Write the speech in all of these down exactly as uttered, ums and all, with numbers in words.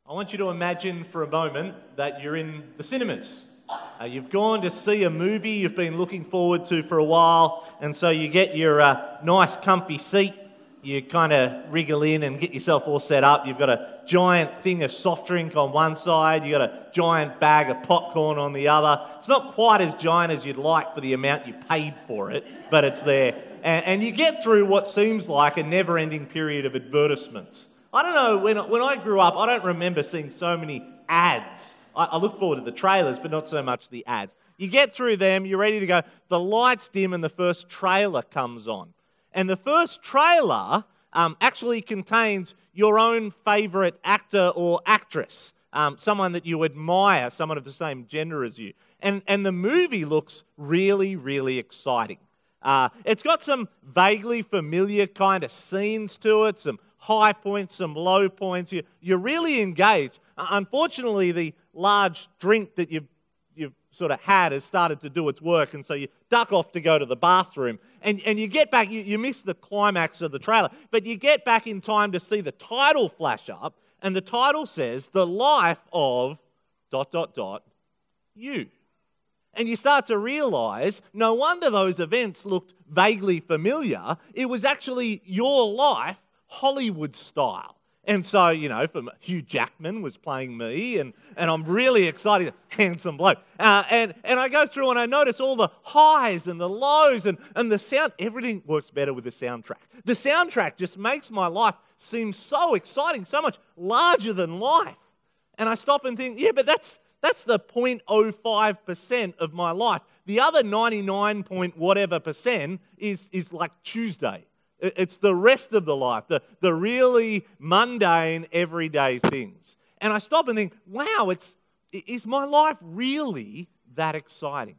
I want you to imagine for a moment that you're in the cinemas. Uh, you've gone to see a movie you've been looking forward to for a while, and so you get your uh, nice comfy seat, you kind of wriggle in and get yourself all set up. You've got a giant thing of soft drink on one side, you've got a giant bag of popcorn on the other. It's not quite as giant as you'd like for the amount you paid for it, but it's there. And, and you get through what seems like a never-ending period of advertisements. I don't know, when, when I grew up, I don't remember seeing so many ads. I, I look forward to the trailers, but not so much the ads. You get through them, you're ready to go, the lights dim and the first trailer comes on. And the first trailer um, actually contains your own favourite actor or actress, um, someone that you admire, someone of the same gender as you. And, and the movie looks really, really exciting. Uh, it's got some vaguely familiar kind of scenes to it, some high points, some low points. You, you're really engaged. Uh, unfortunately, the large drink that you've, you've sort of had has started to do its work, and so you duck off to go to the bathroom. And, and you get back, you, you miss the climax of the trailer, but you get back in time to see the title flash up, and the title says, The Life of... dot, dot, dot, you. And you start to realise, no wonder those events looked vaguely familiar. It was actually your life, Hollywood style. And so, you know, from Hugh Jackman was playing me, and, and I'm really excited, handsome bloke. Uh, and, and I go through and I notice all the highs and the lows and, and the sound. Everything works better with the soundtrack. The soundtrack just makes my life seem so exciting, so much larger than life. And I stop and think, yeah, but that's that's the zero point zero five percent of my life. The other ninety-nine point whatever percent is, is like Tuesday. It's the rest of the life, the, the really mundane, everyday things. And I stop and think, wow, it's is my life really that exciting?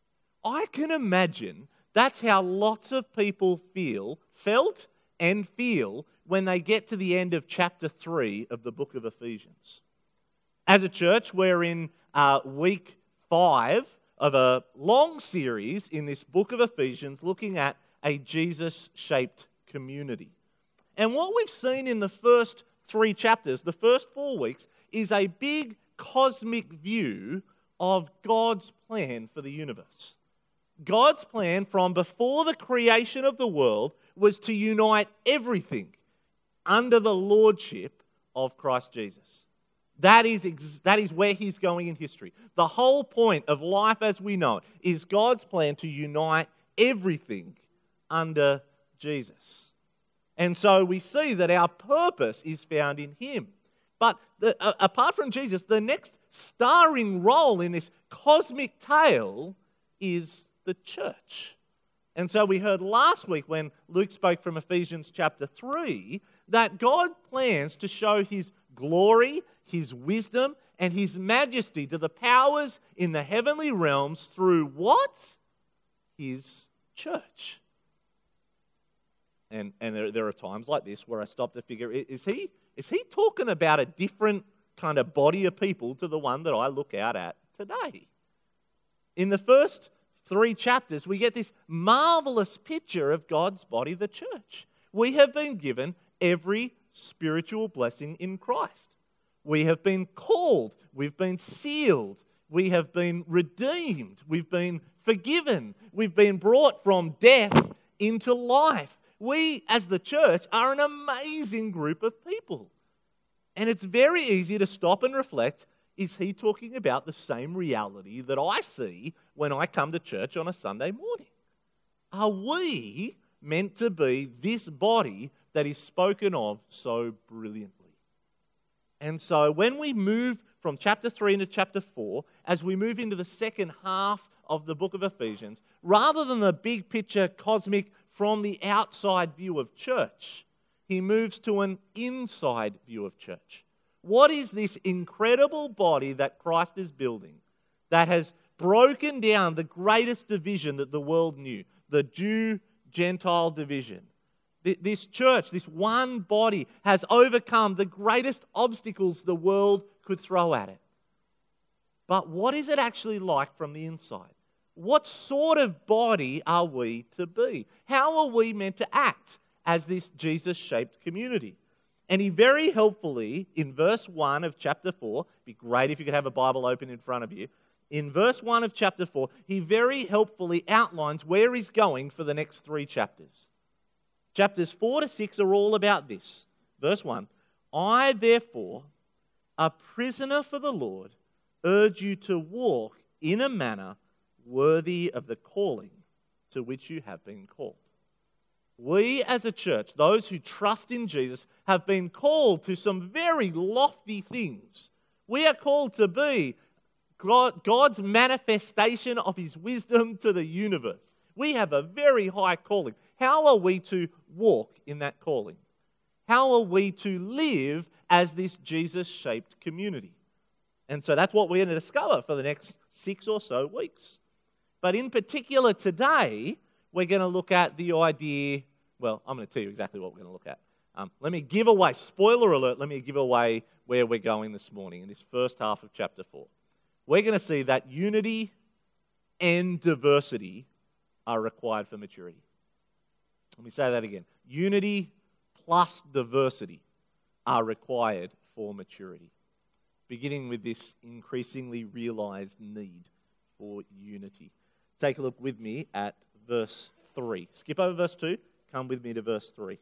I can imagine that's how lots of people feel, felt and feel when they get to the end of chapter three of the book of Ephesians. As a church, we're in uh, week five of a long series in this book of Ephesians looking at a Jesus-shaped community. And what we've seen in the first three chapters, the first four weeks, is a big cosmic view of God's plan for the universe. God's plan from before the creation of the world was to unite everything under the lordship of Christ Jesus. That is, ex- that is where he's going in history. The whole point of life as we know it is God's plan to unite everything under Jesus. And so we see that our purpose is found in him. But the, uh, apart from Jesus, the next starring role in this cosmic tale is the church. And so we heard last week when Luke spoke from Ephesians chapter three that God plans to show his glory, his wisdom, and his majesty to the powers in the heavenly realms through what? His church. And, and there, there are times like this where I stop to figure, is he, is he talking about a different kind of body of people to the one that I look out at today? In the first three chapters, we get this marvelous picture of God's body, the church. We have been given every spiritual blessing in Christ. We have been called, we've been sealed, we have been redeemed, we've been forgiven, we've been brought from death into life. We, as the church, are an amazing group of people. And it's very easy to stop and reflect, is he talking about the same reality that I see when I come to church on a Sunday morning? Are we meant to be this body that is spoken of so brilliantly? And so when we move from chapter three into chapter four, as we move into the second half of the book of Ephesians, rather than the big picture cosmic from the outside view of church, he moves to an inside view of church. What is this incredible body that Christ is building that has broken down the greatest division that the world knew, the Jew-Gentile division? This church, this one body, has overcome the greatest obstacles the world could throw at it. But what is it actually like from the inside? What sort of body are we to be? How are we meant to act as this Jesus-shaped community? And he very helpfully, in verse one of chapter four, it'd be great if you could have a Bible open in front of you. In verse one of chapter four, he very helpfully outlines where he's going for the next three chapters. Chapters four to six are all about this. Verse one, I therefore, a prisoner for the Lord, urge you to walk in a manner worthy of the calling to which you have been called. We as a church, those who trust in Jesus, have been called to some very lofty things. We are called to be God's manifestation of His wisdom to the universe. We have a very high calling. How are we to walk in that calling? How are we to live as this Jesus-shaped community? And so that's what we're going to discover for the next six or so weeks. But in particular today, we're going to look at the idea, well, I'm going to tell you exactly what we're going to look at. Um, let me give away, spoiler alert, let me give away where we're going this morning in this first half of chapter four. We're going to see that unity and diversity are required for maturity. Let me say that again. Unity plus diversity are required for maturity. Beginning with this increasingly realized need for unity. Take a look with me at verse three. Skip over verse two, come with me to verse three.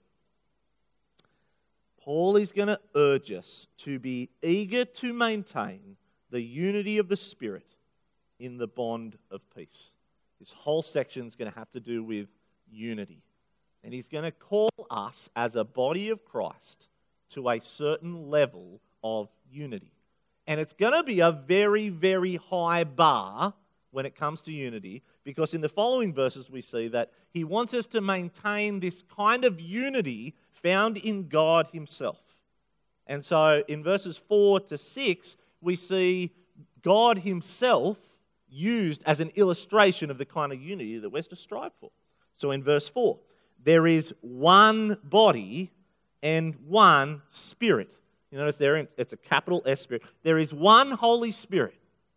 Paul is going to urge us to be eager to maintain the unity of the Spirit in the bond of peace. This whole section is going to have to do with unity. And he's going to call us as a body of Christ to a certain level of unity. And it's going to be a very, very high bar when it comes to unity, because in the following verses we see that he wants us to maintain this kind of unity found in God Himself. And so in verses four to six, we see God Himself used as an illustration of the kind of unity that we're to strive for. So in verse four, there is one body and one Spirit. You notice there, it's a capital S Spirit. There is one Holy Spirit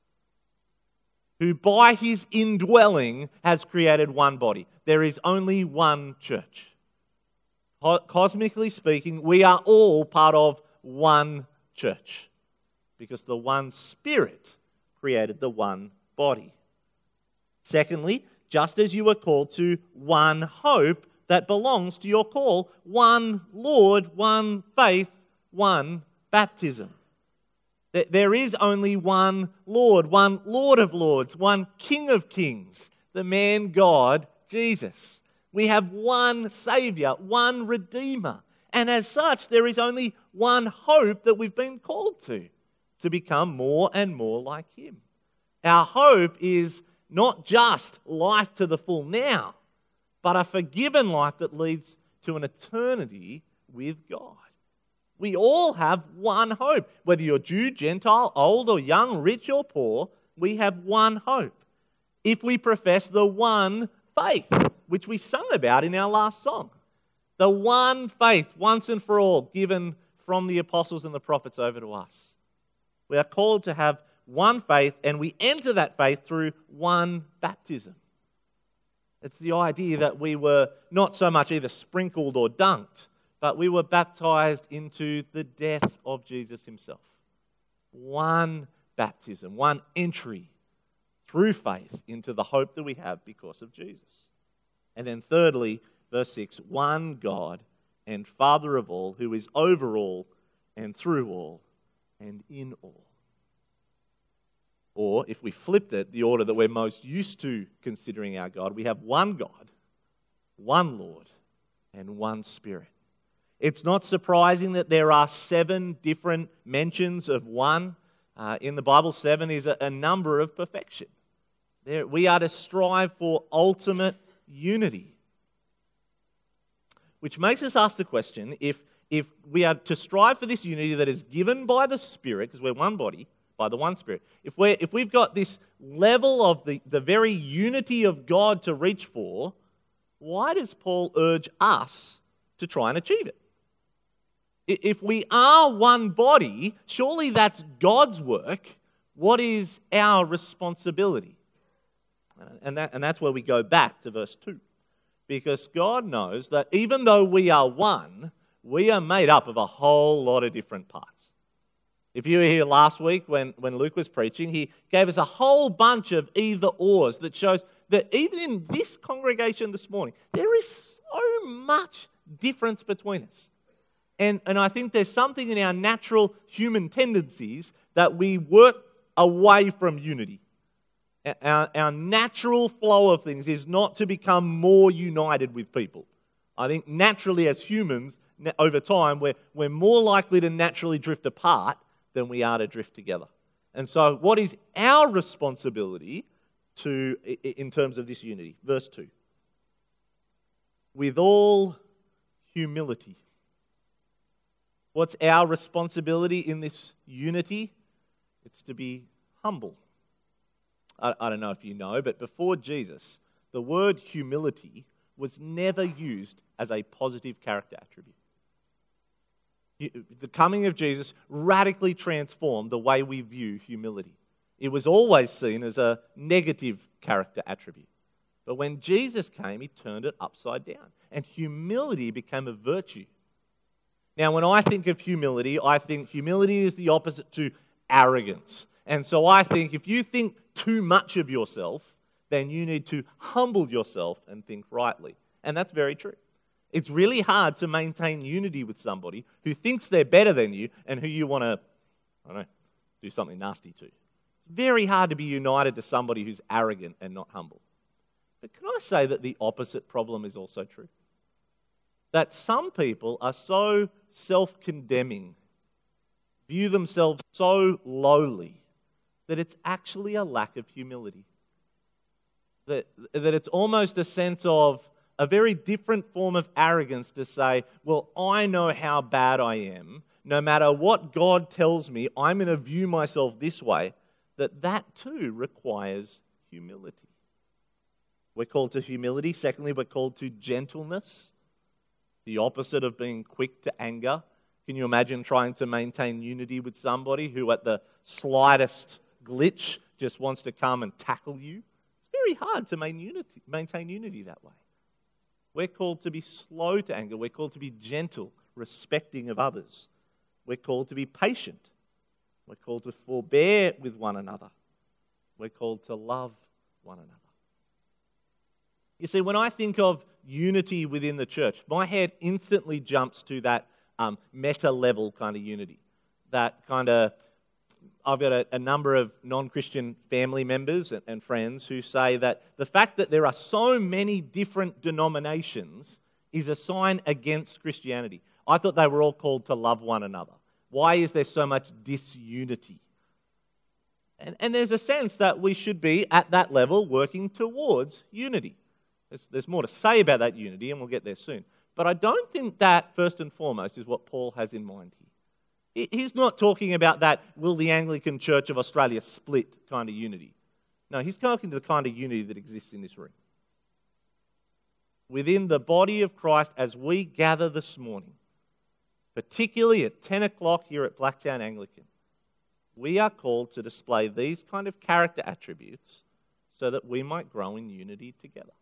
who by His indwelling has created one body. There is only one church. Cosmically speaking, we are all part of one church because the one Spirit created the one body. Secondly, just as you were called to one hope that belongs to your call, one Lord, one faith, one baptism. There is only one Lord, one Lord of lords, one King of kings, the man God, Jesus. We have one Saviour, one Redeemer. And as such, there is only one hope that we've been called to, to become more and more like Him. Our hope is not just life to the full now, but a forgiven life that leads to an eternity with God. We all have one hope. Whether you're Jew, Gentile, old or young, rich or poor, we have one hope. If we profess the one faith, which we sung about in our last song. The one faith, once and for all, given from the apostles and the prophets over to us. We are called to have one faith, and we enter that faith through one baptism. It's the idea that we were not so much either sprinkled or dunked, but we were baptized into the death of Jesus Himself. One baptism, one entry through faith into the hope that we have because of Jesus. And then thirdly, verse six, one God and Father of all, who is over all and through all and in all. Or, if we flipped it, the order that we're most used to considering our God, we have one God, one Lord, and one Spirit. It's not surprising that there are seven different mentions of one. Uh, in the Bible, seven is a, a number of perfection. There, we are to strive for ultimate unity. Which makes us ask the question, if, if we are to strive for this unity that is given by the Spirit, because we're one body, by the one Spirit, if, we're, if we've got this level of the, the very unity of God to reach for, why does Paul urge us to try and achieve it? If we are one body, surely that's God's work. What is our responsibility? And, that, and that's where we go back to verse two. Because God knows that even though we are one, We are made up of a whole lot of different parts. If you were here last week when, when Luke was preaching, he gave us a whole bunch of either-ors that shows that even in this congregation this morning, there is so much difference between us. And, and I think there's something in our natural human tendencies that we work away from unity. Our, our natural flow of things is not to become more united with people. I think naturally as humans, over time, we're, we're more likely to naturally drift apart than we are to drift together. And so what is our responsibility to in terms of this unity? Verse two. With all humility. What's our responsibility in this unity? It's to be humble. I, I don't know if you know, but before Jesus, the word humility was never used as a positive character attribute. The coming of Jesus radically transformed the way we view humility. It was always seen as a negative character attribute. But when Jesus came, he turned it upside down. And humility became a virtue. Now, when I think of humility, I think humility is the opposite to arrogance. And so I think if you think too much of yourself, then you need to humble yourself and think rightly. And that's very true. It's really hard to maintain unity with somebody who thinks they're better than you and who you want to, I don't know, do something nasty to. It's very hard to be united to somebody who's arrogant and not humble. But can I say that the opposite problem is also true? That some people are so self-condemning, view themselves so lowly, that it's actually a lack of humility. That, that it's almost a sense of a very different form of arrogance to say, well, I know how bad I am. No matter what God tells me, I'm going to view myself this way. That that too requires humility. We're called to humility. Secondly, we're called to gentleness. The opposite of being quick to anger. Can you imagine trying to maintain unity with somebody who at the slightest glitch just wants to come and tackle you? It's very hard to maintain unity, maintain unity that way. We're called to be slow to anger. We're called to be gentle, respecting of others. We're called to be patient. We're called to forbear with one another. We're called to love one another. You see, when I think of unity within the church, my head instantly jumps to that um, meta-level kind of unity. That kind of, I've got a, a number of non-Christian family members and, and friends who say that the fact that there are so many different denominations is a sign against Christianity. I thought they were all called to love one another. Why is there so much disunity? And, and there's a sense that we should be, at that level, working towards unity. There's, there's more to say about that unity, and we'll get there soon. But I don't think that, first and foremost, is what Paul has in mind here. He's not talking about that, will the Anglican Church of Australia split kind of unity. No, he's talking to the kind of unity that exists in this room. Within the body of Christ, as we gather this morning, particularly at ten o'clock here at Blacktown Anglican, we are called to display these kind of character attributes so that we might grow in unity together.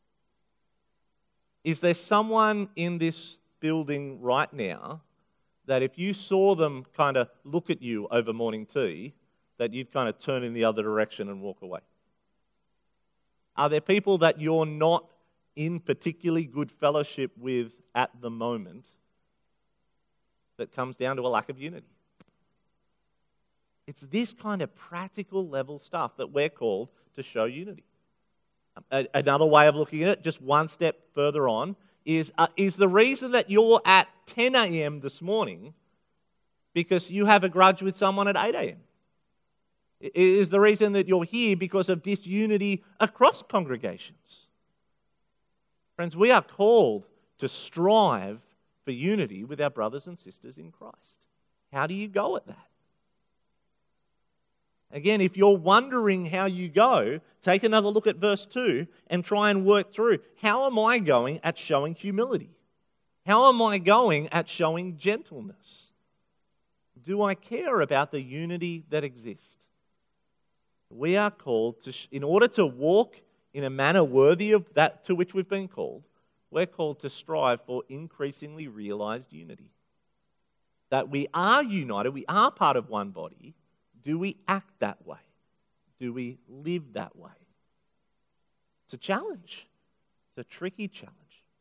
Is there someone in this building right now that if you saw them kind of look at you over morning tea, that you'd kind of turn in the other direction and walk away? Are there people that you're not in particularly good fellowship with at the moment that comes down to a lack of unity? It's this kind of practical level stuff that we're called to show unity. Another way of looking at it, just one step further on, is uh, is the reason that you're at ten a.m. this morning because you have a grudge with someone at eight a.m. Is the reason that you're here because of disunity across congregations. Friends, we are called to strive for unity with our brothers and sisters in Christ. How do you go at that? Again, if you're wondering how you go, take another look at verse two and try and work through, how am I going at showing humility? How am I going at showing gentleness? Do I care about the unity that exists? We are called to, in order to walk in a manner worthy of that to which we've been called, we're called to strive for increasingly realized unity. That we are united, we are part of one body. Do we act that way? Do we live that way? It's a challenge. It's a tricky challenge.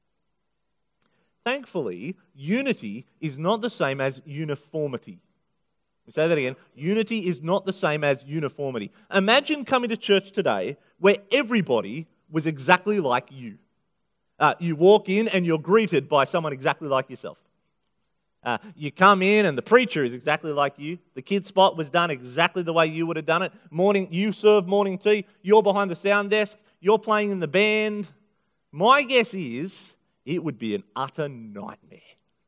Thankfully, unity is not the same as uniformity. We say that again. Unity is not the same as uniformity. Imagine coming to church today where everybody was exactly like you. Uh, you walk in and you're greeted by someone exactly like yourself. Uh, you come in and the preacher is exactly like you. The kids spot was done exactly the way you would have done it. Morning, you serve morning tea. You're behind the sound desk. You're playing in the band. My guess is it would be an utter nightmare.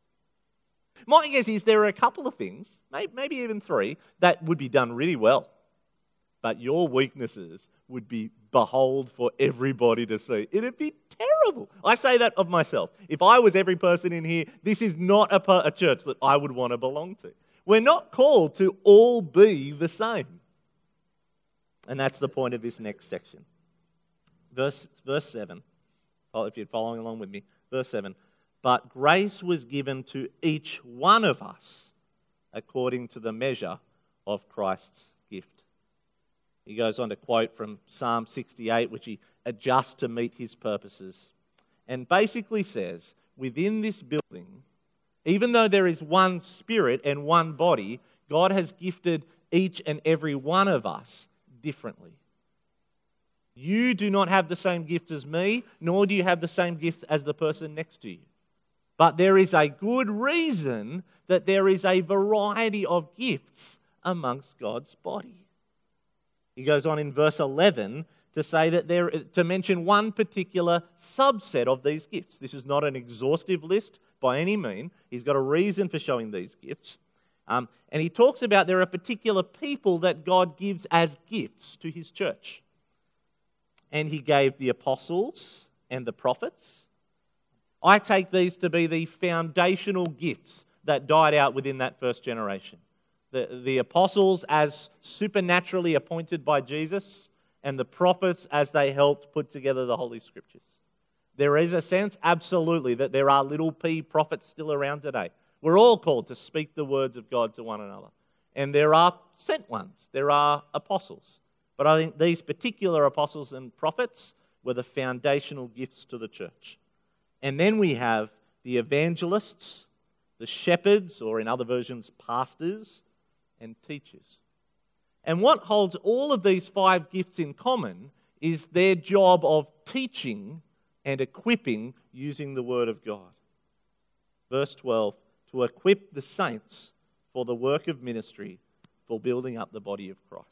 My guess is there are a couple of things, maybe even three, that would be done really well. But your weaknesses would be behold for everybody to see. It'd be terrible. I say that of myself. If I was every person in here, this is not a, a church that I would want to belong to. We're not called to all be the same. And that's the point of this next section. Verse, verse seven, if you're following along with me, verse seven. But grace was given to each one of us according to the measure of Christ's gift. He goes on to quote from Psalm sixty-eight, which he adjusts to meet his purposes, and basically says, within this building, even though there is one spirit and one body, God has gifted each and every one of us differently. You do not have the same gifts as me, nor do you have the same gifts as the person next to you. But there is a good reason that there is a variety of gifts amongst God's body. He goes on in verse eleven to say that there, to mention one particular subset of these gifts. This is not an exhaustive list by any means. He's got a reason for showing these gifts. Um, and he talks about there are particular people that God gives as gifts to his church. And he gave the apostles and the prophets. I take these to be the foundational gifts that died out within that first generation. The, the apostles as supernaturally appointed by Jesus, and the prophets as they helped put together the Holy Scriptures. There is a sense, absolutely, that there are little p prophets still around today. We're all called to speak the words of God to one another. And there are sent ones, there are apostles. But I think these particular apostles and prophets were the foundational gifts to the church. And then we have the evangelists, the shepherds, or in other versions, pastors, and teachers. And what holds all of these five gifts in common is their job of teaching and equipping using the Word of God. Verse twelve, to equip the saints for the work of ministry, for building up the body of Christ.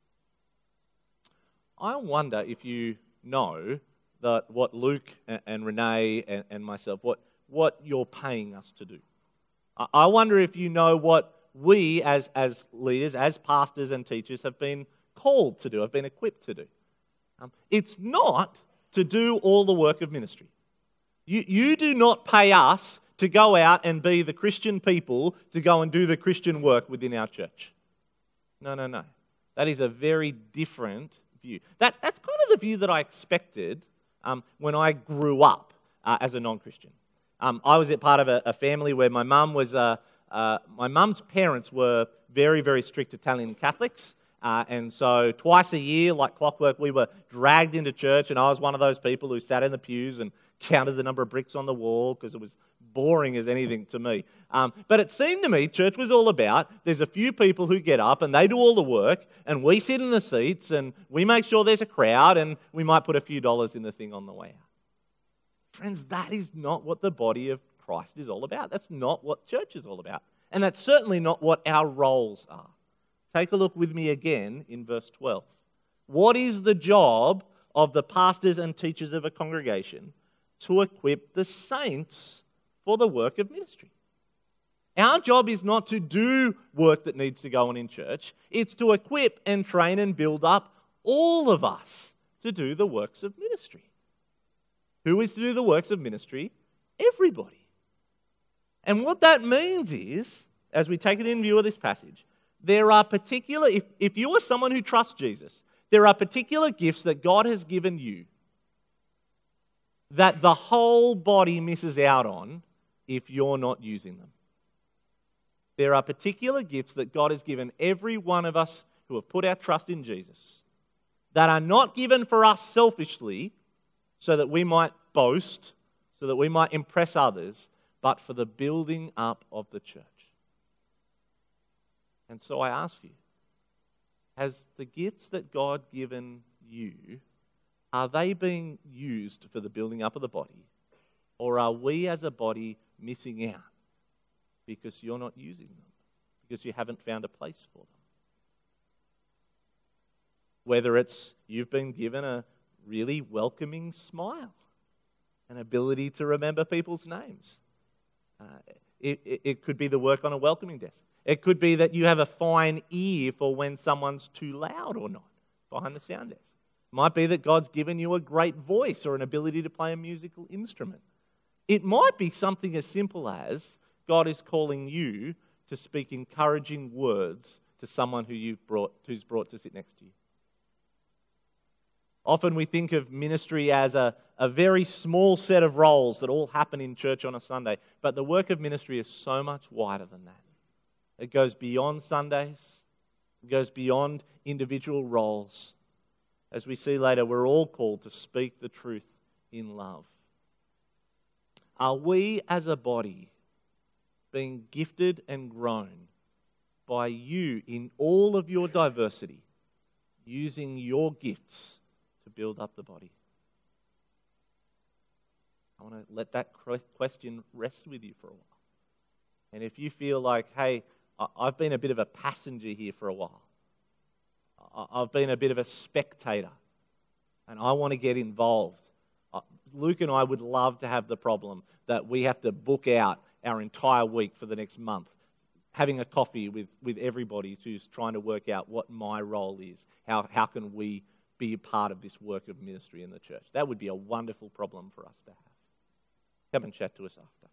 I wonder if you know that what Luke and Renee and, and myself, what, what you're paying us to do. I wonder if you know what we as, as leaders, as pastors and teachers have been called to do, have been equipped to do. Um, it's not to do all the work of ministry. You, you do not pay us to go out and be the Christian people to go and do the Christian work within our church. No, no, no. That is a very different view. That, that's kind of the view that I expected um, when I grew up uh, as a non-Christian. Um, I was at part of a, a family where my mum was... Uh, Uh, my mum's parents were very, very strict Italian Catholics, uh, and so twice a year, like clockwork, we were dragged into church, and I was one of those people who sat in the pews and counted the number of bricks on the wall because it was boring as anything to me. Um, but it seemed to me church was all about, there's a few people who get up and they do all the work, and we sit in the seats, and we make sure there's a crowd, and we might put a few dollars in the thing on the way out. Friends, that is not what the body of Christ is all about. That's not what church is all about. And that's certainly not what our roles are. Take a look with me again in verse twelve. What is the job of the pastors and teachers of a congregation? To equip the saints for the work of ministry. Our job is not to do work that needs to go on in church. It's to equip and train and build up all of us to do the works of ministry. Who is to do the works of ministry? Everybody. And what that means is, as we take it in view of this passage, there are particular, if, if you are someone who trusts Jesus, there are particular gifts that God has given you that the whole body misses out on if you're not using them. There are particular gifts that God has given every one of us who have put our trust in Jesus that are not given for us selfishly so that we might boast, so that we might impress others, but for the building up of the church. And so I ask you, has the gifts that God given you, are they being used for the building up of the body? Or are we as a body missing out because you're not using them, because you haven't found a place for them? Whether it's you've been given a really welcoming smile, an ability to remember people's names. Uh, it, it, it could be the work on a welcoming desk. It could be that you have a fine ear for when someone's too loud or not behind the sound desk. It might be that God's given you a great voice or an ability to play a musical instrument. It might be something as simple as God is calling you to speak encouraging words to someone who you've brought, who's brought to sit next to you. Often we think of ministry as a, a very small set of roles that all happen in church on a Sunday, but the work of ministry is so much wider than that. It goes beyond Sundays. It goes beyond individual roles. As we see later, we're all called to speak the truth in love. Are we as a body being gifted and grown by you in all of your diversity, using your gifts to build up the body? I want to let that question rest with you for a while. And if you feel like, hey, I've been a bit of a passenger here for a while, I've been a bit of a spectator, and I want to get involved, Luke and I would love to have the problem that we have to book out our entire week for the next month, having a coffee with, with everybody who's trying to work out what my role is. How, how can we be a part of this work of ministry in the church? That would be a wonderful problem for us to have. Come and chat to us after.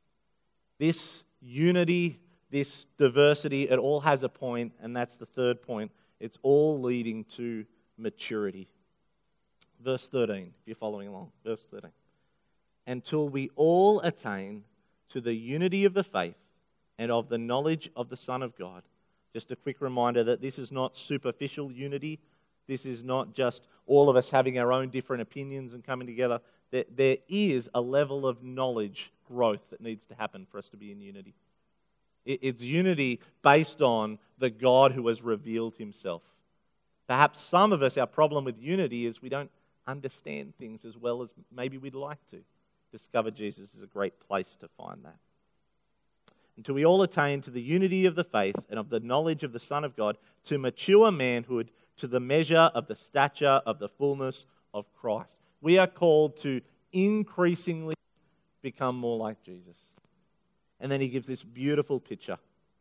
This unity, this diversity, it all has a point, and that's the third point. It's all leading to maturity. Verse thirteen, if you're following along. Verse thirteen. Until we all attain to the unity of the faith and of the knowledge of the Son of God. Just a quick reminder that this is not superficial unity. This is not just all of us having our own different opinions and coming together. There, there is a level of knowledge growth that needs to happen for us to be in unity. It, it's unity based on the God who has revealed himself. Perhaps some of us, our problem with unity is we don't understand things as well as maybe we'd like to. Discover Jesus is a great place to find that. Until we all attain to the unity of the faith and of the knowledge of the Son of God, to mature manhood, to the measure of the stature of the fullness of Christ. We are called to increasingly become more like Jesus. And then he gives this beautiful picture.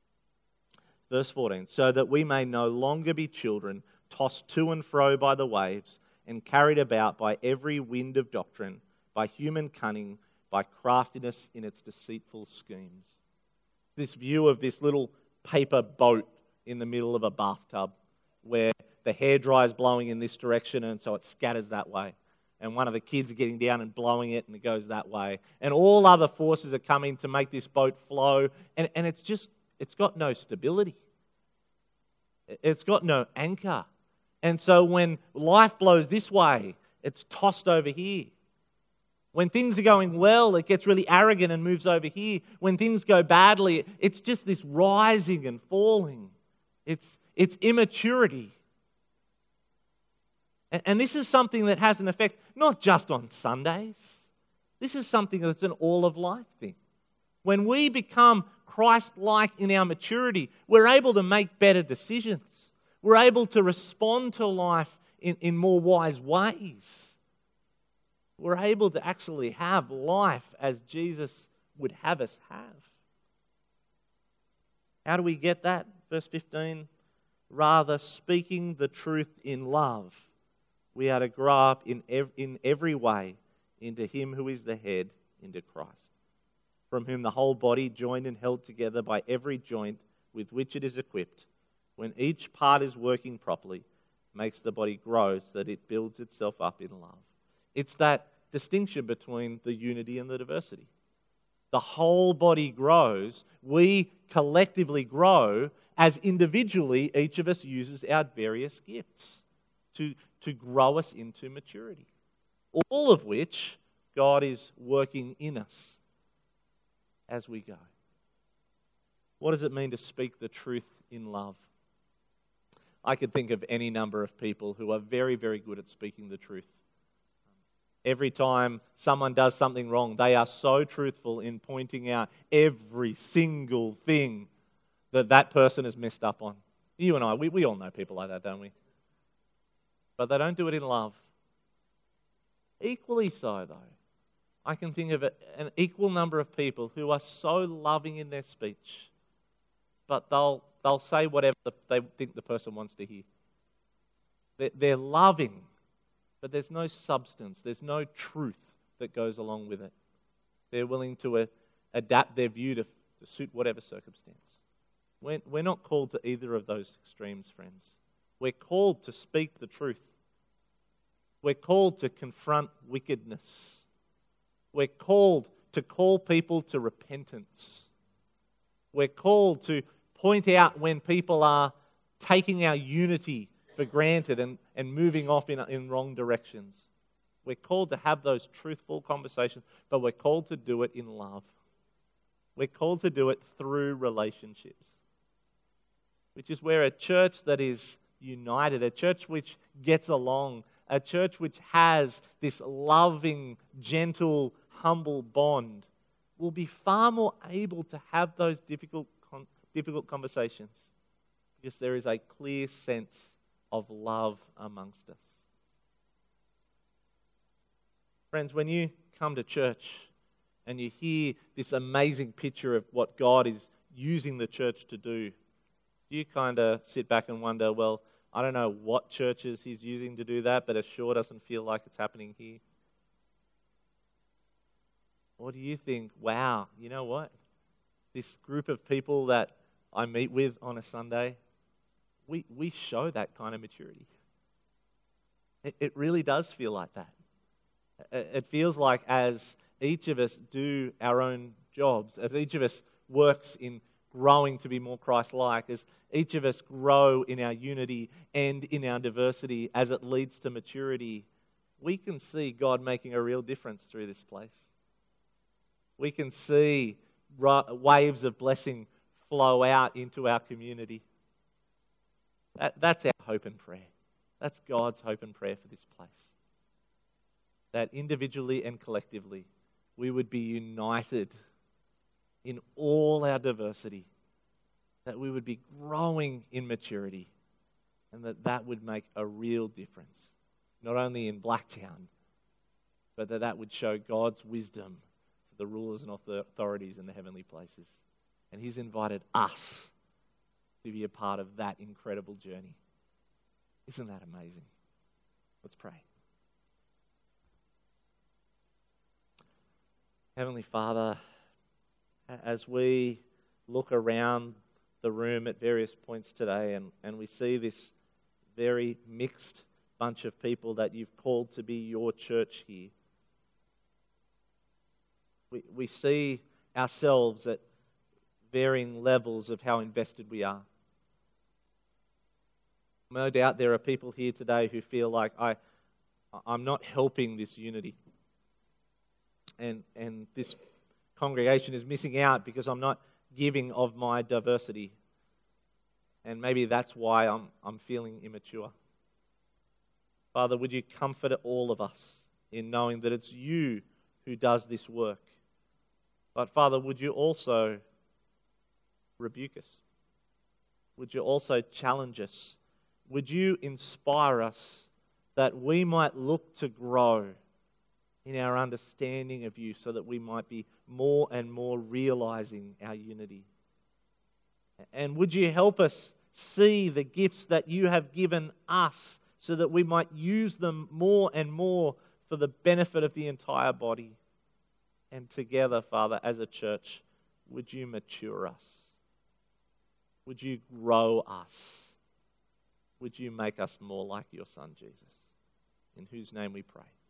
Verse fourteen, so that we may no longer be children, tossed to and fro by the waves, and carried about by every wind of doctrine, by human cunning, by craftiness in its deceitful schemes. This view of this little paper boat in the middle of a bathtub where the hairdryer is blowing in this direction and so it scatters that way. And one of the kids are getting down and blowing it and it goes that way. And all other forces are coming to make this boat flow. And, and it's just, it's got no stability. It's got no anchor. And so when life blows this way, it's tossed over here. When things are going well, it gets really arrogant and moves over here. When things go badly, it's just this rising and falling. It's, it's immaturity. And, and this is something that has an effect not just on Sundays. This is something that's an all of life thing. When we become Christ-like in our maturity, we're able to make better decisions. We're able to respond to life in, in more wise ways. We're able to actually have life as Jesus would have us have. How do we get that? Verse fifteen, rather speaking the truth in love, we are to grow up in every, in every way into him who is the head, into Christ, from whom the whole body, joined and held together by every joint with which it is equipped, when each part is working properly, makes the body grow so that it builds itself up in love. It's that distinction between the unity and the diversity. The whole body grows. We collectively grow as individually each of us uses our various gifts to, to grow us into maturity. All of which God is working in us as we go. What does it mean to speak the truth in love? I could think of any number of people who are very, very good at speaking the truth. Every time someone does something wrong, they are so truthful in pointing out every single thing that that person has messed up on. You and I, we, we all know people like that, don't we? But they don't do it in love. Equally so, though, I can think of an equal number of people who are so loving in their speech, but they'll they'll say whatever they think the person wants to hear. They're, they're loving, but there's no substance, there's no truth that goes along with it. They're willing to uh, adapt their view to, to suit whatever circumstance. We're, we're not called to either of those extremes, friends. We're called to speak the truth. We're called to confront wickedness. We're called to call people to repentance. We're called to point out when people are taking our unity for granted and, and moving off in, in wrong directions. We're called to have those truthful conversations, but we're called to do it in love. We're called to do it through relationships, which is where a church that is united, a church which gets along, a church which has this loving, gentle, humble bond will be far more able to have those difficult, difficult conversations because there is a clear sense of love amongst us. Friends, when you come to church and you hear this amazing picture of what God is using the church to do, you kind of sit back and wonder, well, I don't know what churches he's using to do that, but it sure doesn't feel like it's happening here. Or do you think, wow, you know what? This group of people that I meet with on a Sunday, we, we show that kind of maturity. It, it really does feel like that. It, it feels like as each of us do our own jobs, as each of us works in growing to be more Christ-like, as each of us grow in our unity and in our diversity as it leads to maturity, we can see God making a real difference through this place. We can see waves of blessing flow out into our community. That, that's our hope and prayer. That's God's hope and prayer for this place. That individually and collectively, we would be united in all our diversity, that we would be growing in maturity, and that that would make a real difference, not only in Blacktown, but that that would show God's wisdom to the rulers and authorities in the heavenly places. And He's invited us to be a part of that incredible journey. Isn't that amazing? Let's pray. Heavenly Father, as we look around the room at various points today and, and we see this very mixed bunch of people that you've called to be your church here, we, we see ourselves at varying levels of how invested we are. No doubt there are people here today who feel like I, I'm not helping this unity. And, and this congregation is missing out because I'm not giving of my diversity. And maybe that's why I'm, I'm feeling immature. Father, would you comfort all of us in knowing that it's you who does this work. But Father, would you also rebuke us? Would you also challenge us? Would you inspire us that we might look to grow in our understanding of you so that we might be more and more realizing our unity? And would you help us see the gifts that you have given us so that we might use them more and more for the benefit of the entire body? And together, Father, as a church, would you mature us? Would you grow us? Would you make us more like your Son, Jesus? In whose name we pray.